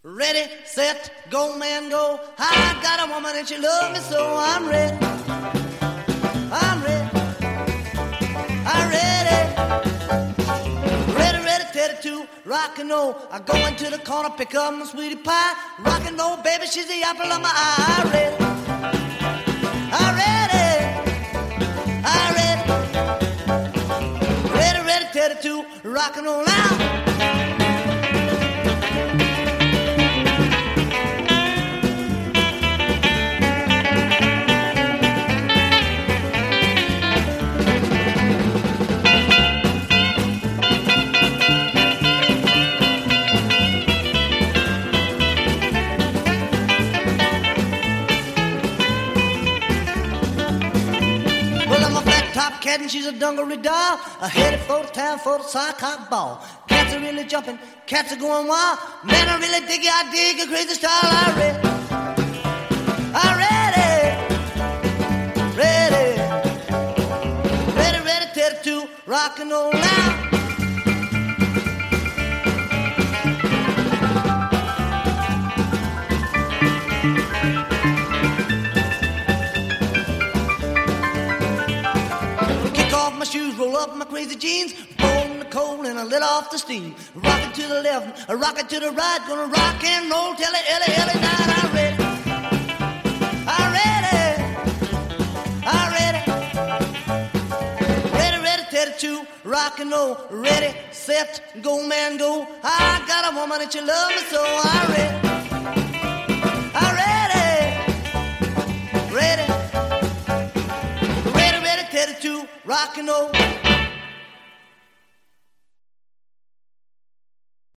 Ready, set, go, man, go. I got a woman and she loves me, so I'm ready. I'm ready. I'm ready. Ready, ready, ready to rock and roll. I go into the corner, pick up my sweetie pie. Rock and roll, baby, she's the apple of my eye. I'm ready. I'm ready. I'm ready. Ready, ready, ready to rock and roll now. Cat and she's a dungaree doll, headed for the town for the sock ball. Cats are really jumping, cats are going wild. Man, I really dig it, I dig a crazy style. I'm ready, I'm ready, ready, ready, ready, ready to rock and roll now. My shoes, roll up my crazy jeans, blow the cold and I let off the steam. Rock it to the left, rock it to the right, gonna rock and roll till it, Ellie night. I'm ready, I'm ready, I'm ready, ready, ready, ready to rock and roll. Ready, set, go, man, go. I got a woman and she loves me, so I'm ready, I'm ready, ready, ready, ready, ready to rock and roll.